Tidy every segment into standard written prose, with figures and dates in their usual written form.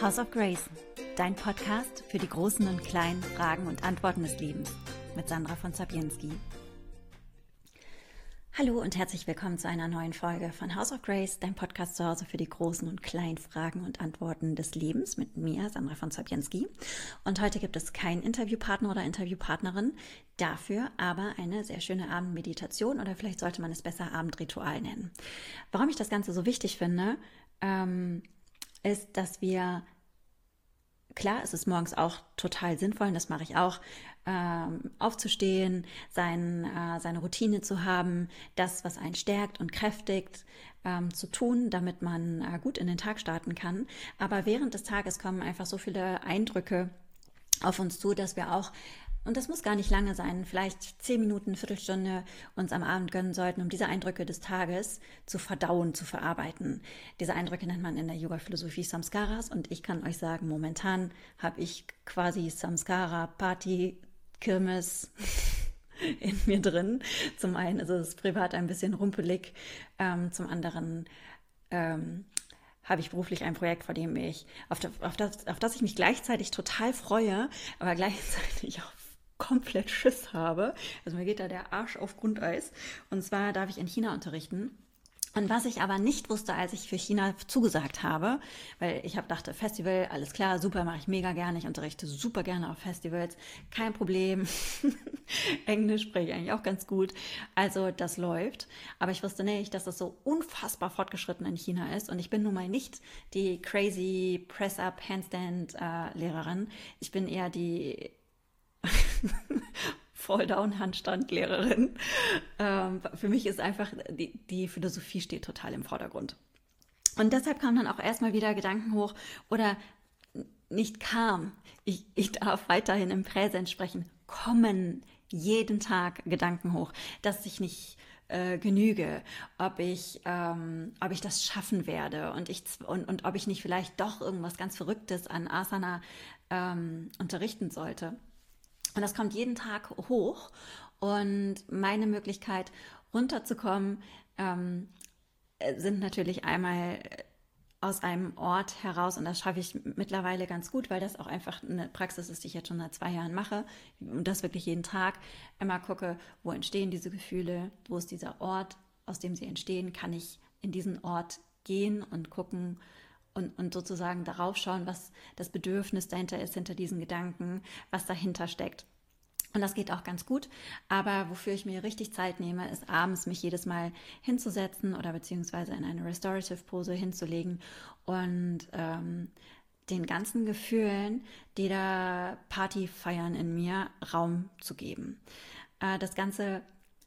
House of Grace, dein Podcast für die großen und kleinen Fragen und Antworten des Lebens mit Sandra von Sapienski. Hallo und herzlich willkommen zu einer neuen Folge von House of Grace, dein Podcast zu Hause für die großen und kleinen Fragen und Antworten des Lebens mit mir, Sandra von Sapienski. Und heute gibt es keinen Interviewpartner oder Interviewpartnerin, dafür aber eine sehr schöne Abendmeditation oder vielleicht sollte man es besser Abendritual nennen. Warum ich das Ganze so wichtig finde, ist, dass wir, klar, es ist morgens auch total sinnvoll, und das mache ich auch, aufzustehen, seine Routine zu haben, das, was einen stärkt und kräftigt, zu tun, damit man gut in den Tag starten kann. Aber während des Tages kommen einfach so viele Eindrücke auf uns zu, dass wir auch, und das muss gar nicht lange sein, vielleicht 10 Minuten, Viertelstunde uns am Abend gönnen sollten, um diese Eindrücke des Tages zu verdauen, zu verarbeiten. Diese Eindrücke nennt man in der Yoga-Philosophie Samskaras und ich kann euch sagen, momentan habe ich quasi Samskara-Party, Kirmes in mir drin. Zum einen ist es privat ein bisschen rumpelig, zum anderen habe ich beruflich ein Projekt, vor dem auf das ich mich gleichzeitig total freue, aber gleichzeitig auch komplett Schiss habe. Also mir geht da der Arsch auf Grundeis. Und zwar darf ich in China unterrichten. Und was ich aber nicht wusste, als ich für China zugesagt habe, weil ich dachte, Festival, alles klar, super, mache ich mega gerne. Ich unterrichte super gerne auf Festivals, kein Problem. Englisch spreche ich eigentlich auch ganz gut. Also das läuft. Aber ich wusste nicht, dass das so unfassbar fortgeschritten in China ist. Und ich bin nun mal nicht die crazy Press-Up, Handstand-Lehrerin. Ich bin eher die Fall-Down-Handstand-Lehrerin. Für mich ist einfach, die Philosophie steht total im Vordergrund. Und deshalb kamen dann auch erstmal wieder Gedanken hoch oder nicht kam. Ich darf weiterhin im Präsens sprechen. Kommen jeden Tag Gedanken hoch, dass ich nicht genüge, ob ich das schaffen werde und ob ich nicht vielleicht doch irgendwas ganz Verrücktes an Asana unterrichten sollte. Und das kommt jeden Tag hoch und meine Möglichkeit runterzukommen sind natürlich einmal aus einem Ort heraus und das schaffe ich mittlerweile ganz gut, weil das auch einfach eine Praxis ist, die ich jetzt schon seit 2 Jahren mache und das wirklich jeden Tag immer gucke, wo entstehen diese Gefühle, wo ist dieser Ort, aus dem sie entstehen, kann ich in diesen Ort gehen und gucken und sozusagen darauf schauen, was das Bedürfnis dahinter ist, hinter diesen Gedanken, was dahinter steckt. Und das geht auch ganz gut, aber wofür ich mir richtig Zeit nehme, ist abends mich jedes Mal hinzusetzen oder beziehungsweise in eine Restorative Pose hinzulegen und den ganzen Gefühlen, die da Party feiern in mir, Raum zu geben. Das Ganze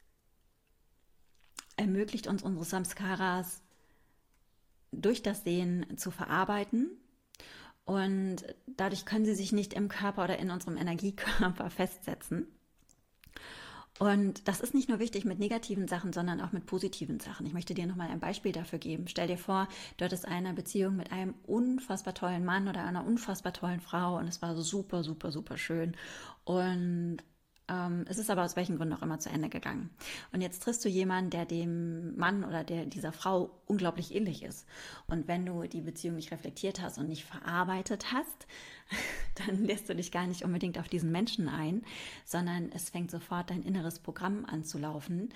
ermöglicht uns, unsere Samskaras durch das Sehen zu verarbeiten. Und dadurch können sie sich nicht im Körper oder in unserem Energiekörper festsetzen. Und das ist nicht nur wichtig mit negativen Sachen, sondern auch mit positiven Sachen. Ich möchte dir nochmal ein Beispiel dafür geben. Stell dir vor, du hattest eine Beziehung mit einem unfassbar tollen Mann oder einer unfassbar tollen Frau und es war so super, super, super schön. Und es ist aber aus welchen Gründen auch immer zu Ende gegangen. Und jetzt triffst du jemanden, der dem Mann oder dieser Frau unglaublich ähnlich ist. Und wenn du die Beziehung nicht reflektiert hast und nicht verarbeitet hast, dann lässt du dich gar nicht unbedingt auf diesen Menschen ein, sondern es fängt sofort dein inneres Programm an zu laufen.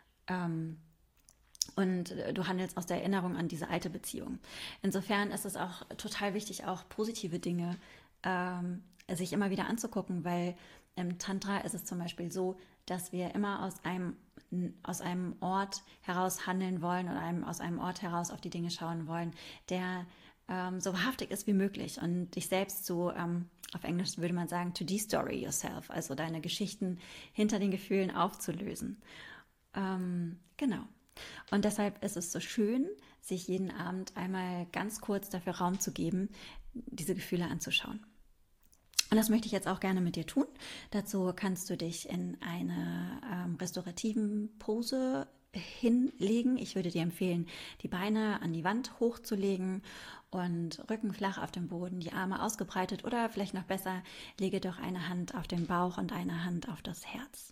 Und du handelst aus der Erinnerung an diese alte Beziehung. Insofern ist es auch total wichtig, auch positive Dinge sich immer wieder anzugucken, weil im Tantra ist es zum Beispiel so, dass wir immer aus einem Ort heraus handeln wollen oder aus einem Ort heraus auf die Dinge schauen wollen, der so wahrhaftig ist wie möglich und dich selbst so, auf Englisch würde man sagen, to de-story yourself, also deine Geschichten hinter den Gefühlen aufzulösen. Genau. Und deshalb ist es so schön, sich jeden Abend einmal ganz kurz dafür Raum zu geben, diese Gefühle anzuschauen. Und das möchte ich jetzt auch gerne mit dir tun. Dazu kannst du dich in eine restaurativen Pose hinlegen. Ich würde dir empfehlen, die Beine an die Wand hochzulegen und Rücken flach auf dem Boden, die Arme ausgebreitet oder vielleicht noch besser, lege doch eine Hand auf den Bauch und eine Hand auf das Herz.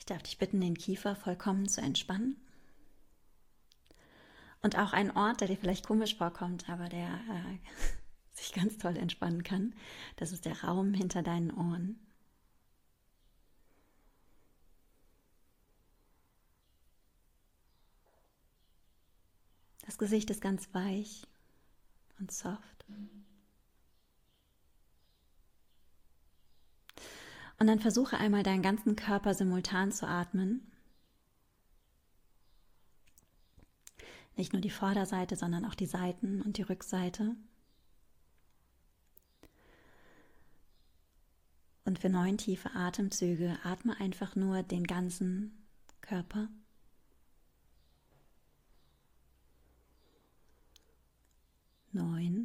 Ich darf dich bitten, den Kiefer vollkommen zu entspannen. Und auch ein Ort, der dir vielleicht komisch vorkommt, aber der sich ganz toll entspannen kann, das ist der Raum hinter deinen Ohren. Das Gesicht ist ganz weich und soft. Und dann versuche einmal deinen ganzen Körper simultan zu atmen. Nicht nur die Vorderseite, sondern auch die Seiten und die Rückseite. Und für 9 tiefe Atemzüge atme einfach nur den ganzen Körper. 9.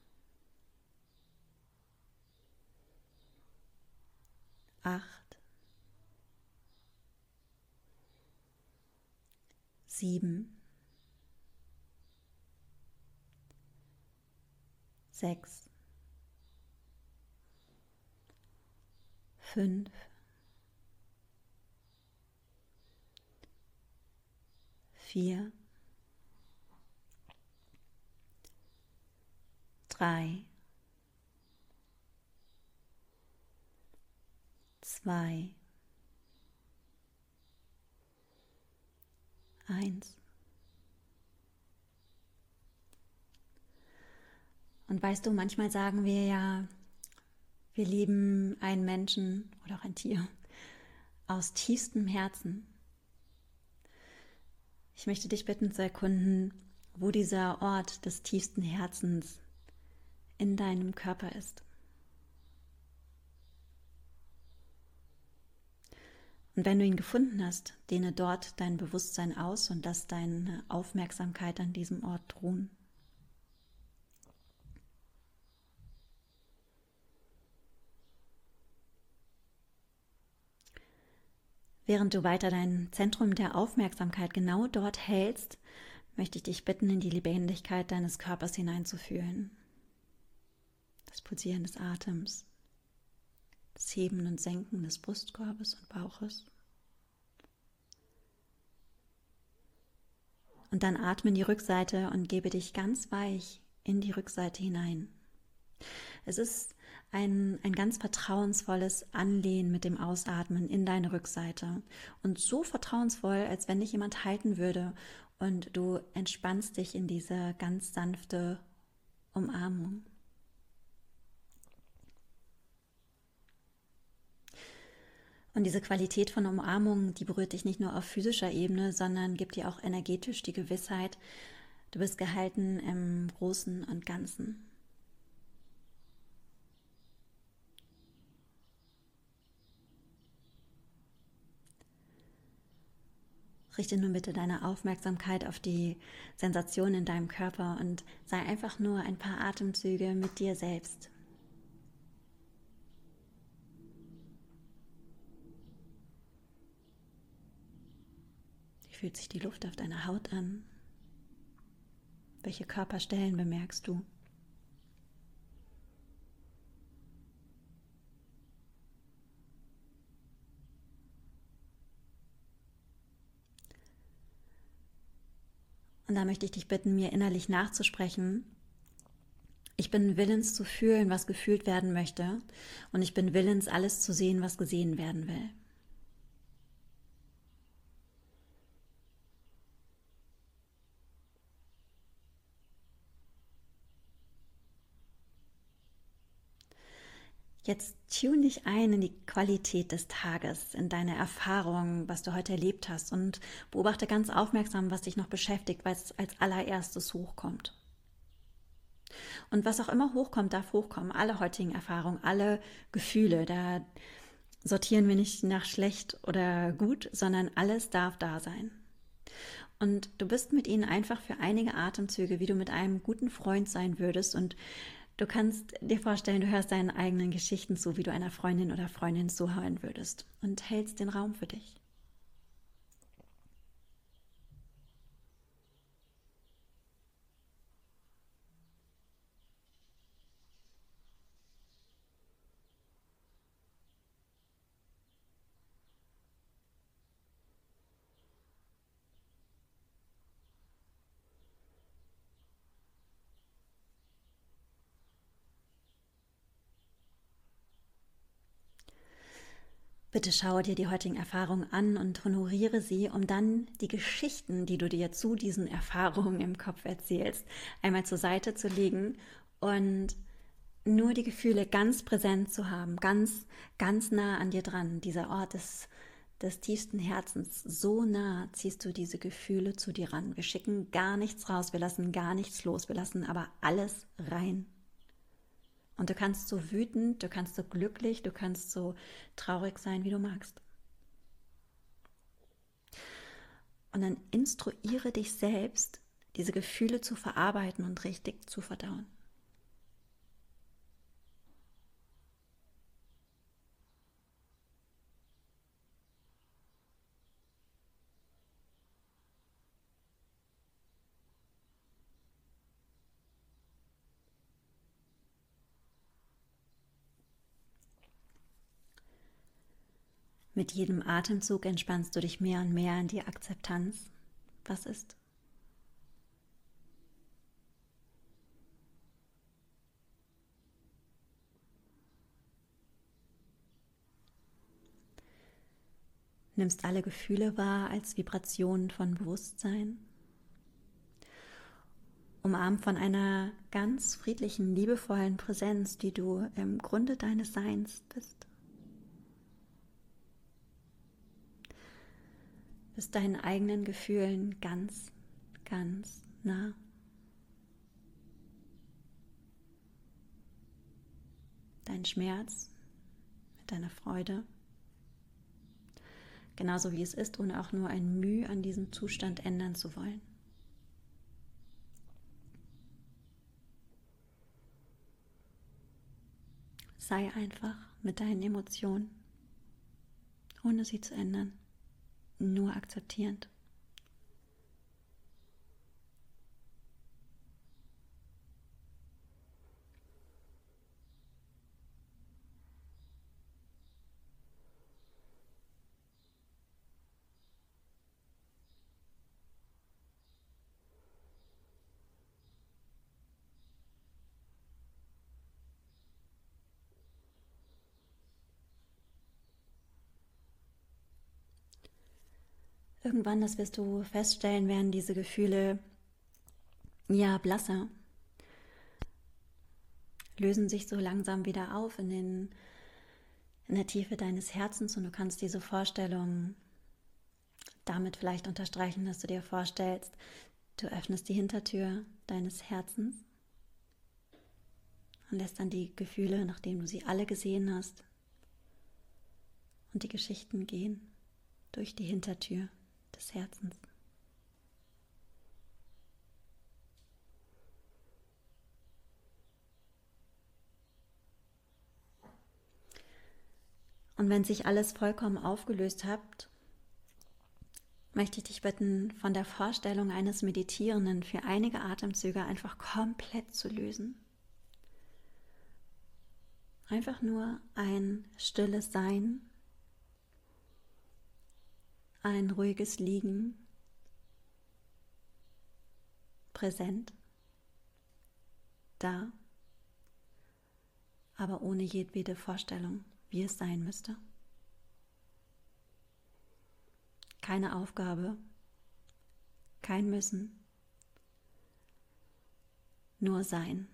8. 7. 6. 5. 4. 3. 2. 1. Und weißt du, manchmal sagen wir ja, wir lieben einen Menschen oder auch ein Tier aus tiefstem Herzen. Ich möchte dich bitten zu erkunden, wo dieser Ort des tiefsten Herzens in deinem Körper ist. Und wenn du ihn gefunden hast, dehne dort dein Bewusstsein aus und lass deine Aufmerksamkeit an diesem Ort ruhen. Während du weiter dein Zentrum der Aufmerksamkeit genau dort hältst, möchte ich dich bitten, in die Lebendigkeit deines Körpers hineinzufühlen. Das Pulsieren des Atems, das Heben und Senken des Brustkorbes und Bauches. Und dann atme in die Rückseite und gebe dich ganz weich in die Rückseite hinein. Es ist ein ganz vertrauensvolles Anlehnen mit dem Ausatmen in deine Rückseite. Und so vertrauensvoll, als wenn dich jemand halten würde und du entspannst dich in diese ganz sanfte Umarmung. Und diese Qualität von Umarmung, die berührt dich nicht nur auf physischer Ebene, sondern gibt dir auch energetisch die Gewissheit, du bist gehalten im Großen und Ganzen. Richte nun bitte deine Aufmerksamkeit auf die Sensation in deinem Körper und sei einfach nur ein paar Atemzüge mit dir selbst. Wie fühlt sich die Luft auf deiner Haut an? Welche Körperstellen bemerkst du? Und da möchte ich dich bitten, mir innerlich nachzusprechen. Ich bin willens zu fühlen, was gefühlt werden möchte. Und ich bin willens, alles zu sehen, was gesehen werden will. Jetzt tune dich ein in die Qualität des Tages, in deine Erfahrung, was du heute erlebt hast und beobachte ganz aufmerksam, was dich noch beschäftigt, was als allererstes hochkommt. Und was auch immer hochkommt, darf hochkommen. Alle heutigen Erfahrungen, alle Gefühle, da sortieren wir nicht nach schlecht oder gut, sondern alles darf da sein. Und du bist mit ihnen einfach für einige Atemzüge, wie du mit einem guten Freund sein würdest, und du kannst dir vorstellen, du hörst deinen eigenen Geschichten zu, wie du einer Freundin oder Freundin zuhören würdest und hältst den Raum für dich. Bitte schaue dir die heutigen Erfahrungen an und honoriere sie, um dann die Geschichten, die du dir zu diesen Erfahrungen im Kopf erzählst, einmal zur Seite zu legen und nur die Gefühle ganz präsent zu haben, ganz, ganz nah an dir dran. Dieser Ort des tiefsten Herzens, so nah ziehst du diese Gefühle zu dir ran. Wir schicken gar nichts raus, wir lassen gar nichts los, wir lassen aber alles rein. Und du kannst so wütend, du kannst so glücklich, du kannst so traurig sein, wie du magst. Und dann instruiere dich selbst, diese Gefühle zu verarbeiten und richtig zu verdauen. Mit jedem Atemzug entspannst du dich mehr und mehr in die Akzeptanz, was ist. Nimmst alle Gefühle wahr als Vibrationen von Bewusstsein, umarmt von einer ganz friedlichen, liebevollen Präsenz, die du im Grunde deines Seins bist. Bist deinen eigenen Gefühlen ganz, ganz nah. Dein Schmerz mit deiner Freude, genauso wie es ist, ohne auch nur ein Mühe an diesem Zustand ändern zu wollen. Sei einfach mit deinen Emotionen, ohne sie zu ändern, nur akzeptierend. Irgendwann, das wirst du feststellen, werden diese Gefühle ja blasser, lösen sich so langsam wieder auf in der Tiefe deines Herzens und du kannst diese Vorstellung damit vielleicht unterstreichen, dass du dir vorstellst, du öffnest die Hintertür deines Herzens und lässt dann die Gefühle, nachdem du sie alle gesehen hast, und die Geschichten gehen durch die Hintertür des Herzens. Und wenn sich alles vollkommen aufgelöst hat, möchte ich dich bitten, von der Vorstellung eines Meditierenden für einige Atemzüge einfach komplett zu lösen. Einfach nur ein stilles Sein, ein ruhiges Liegen, präsent, da, aber ohne jedwede Vorstellung, wie es sein müsste. Keine Aufgabe, kein Müssen, nur Sein.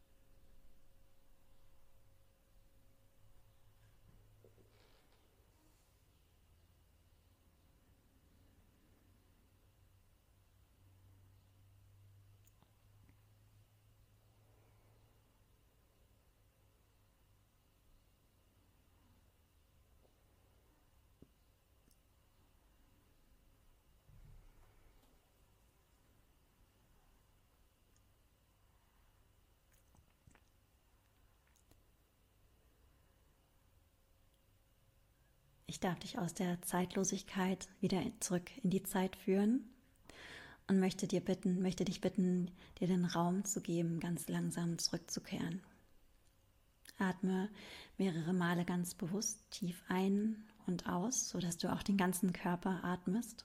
Ich darf dich aus der Zeitlosigkeit wieder zurück in die Zeit führen und möchte dich bitten, dir den Raum zu geben, ganz langsam zurückzukehren. Atme mehrere Male ganz bewusst tief ein und aus, sodass du auch den ganzen Körper atmest.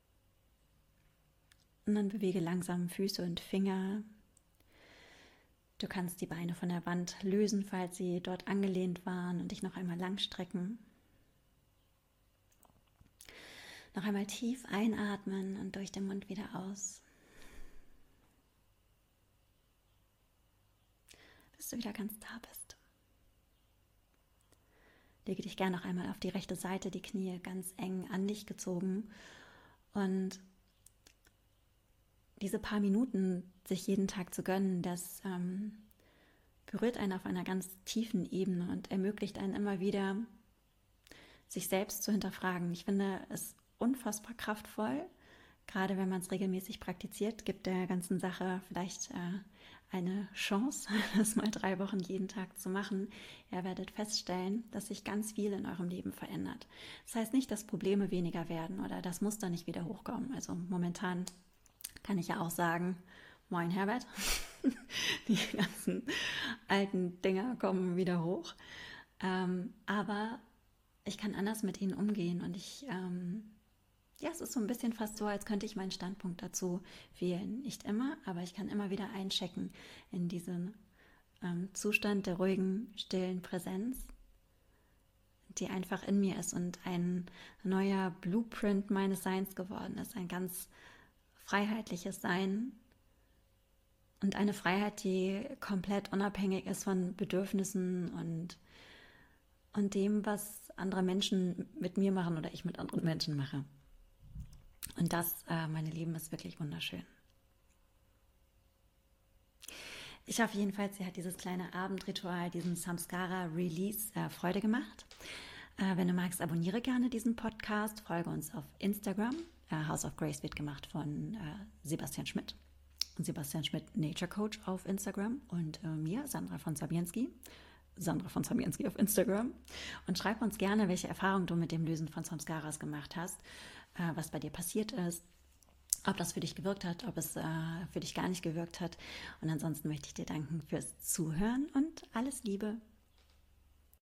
Und dann bewege langsam Füße und Finger. Du kannst die Beine von der Wand lösen, falls sie dort angelehnt waren, und dich noch einmal lang strecken. Noch einmal tief einatmen und durch den Mund wieder aus. Bis du wieder ganz da bist. Lege dich gerne noch einmal auf die rechte Seite, die Knie ganz eng an dich gezogen, und diese paar Minuten sich jeden Tag zu gönnen, das berührt einen auf einer ganz tiefen Ebene und ermöglicht einen immer wieder, sich selbst zu hinterfragen. Ich finde es unfassbar kraftvoll, gerade wenn man es regelmäßig praktiziert, gibt der ganzen Sache vielleicht eine Chance, das mal 3 Wochen jeden Tag zu machen. Ihr werdet feststellen, dass sich ganz viel in eurem Leben verändert. Das heißt nicht, dass Probleme weniger werden oder das Muster nicht wieder hochkommen. Also momentan kann ich ja auch sagen, moin Herbert, die ganzen alten Dinger kommen wieder hoch. Aber ich kann anders mit ihnen umgehen, und es ist so ein bisschen fast so, als könnte ich meinen Standpunkt dazu wählen. Nicht immer, aber ich kann immer wieder einchecken in diesen Zustand der ruhigen, stillen Präsenz, die einfach in mir ist und ein neuer Blueprint meines Seins geworden ist, ein ganz freiheitliches Sein und eine Freiheit, die komplett unabhängig ist von Bedürfnissen und dem, was andere Menschen mit mir machen oder ich mit anderen Menschen mache. Und das, meine Lieben, ist wirklich wunderschön. Ich hoffe jedenfalls, dir hat dieses kleine Abendritual, diesen Samskara-Release Freude gemacht. Wenn du magst, abonniere gerne diesen Podcast, folge uns auf Instagram. House of Grace wird gemacht von Sebastian Schmidt. Sebastian Schmidt, Nature Coach auf Instagram, und mir, Sandra von Zabienski. Sandra von Zabienski auf Instagram. Und schreib uns gerne, welche Erfahrungen du mit dem Lösen von Samskaras gemacht hast, was bei dir passiert ist, ob das für dich gewirkt hat, ob es für dich gar nicht gewirkt hat. Und ansonsten möchte ich dir danken fürs Zuhören und alles Liebe.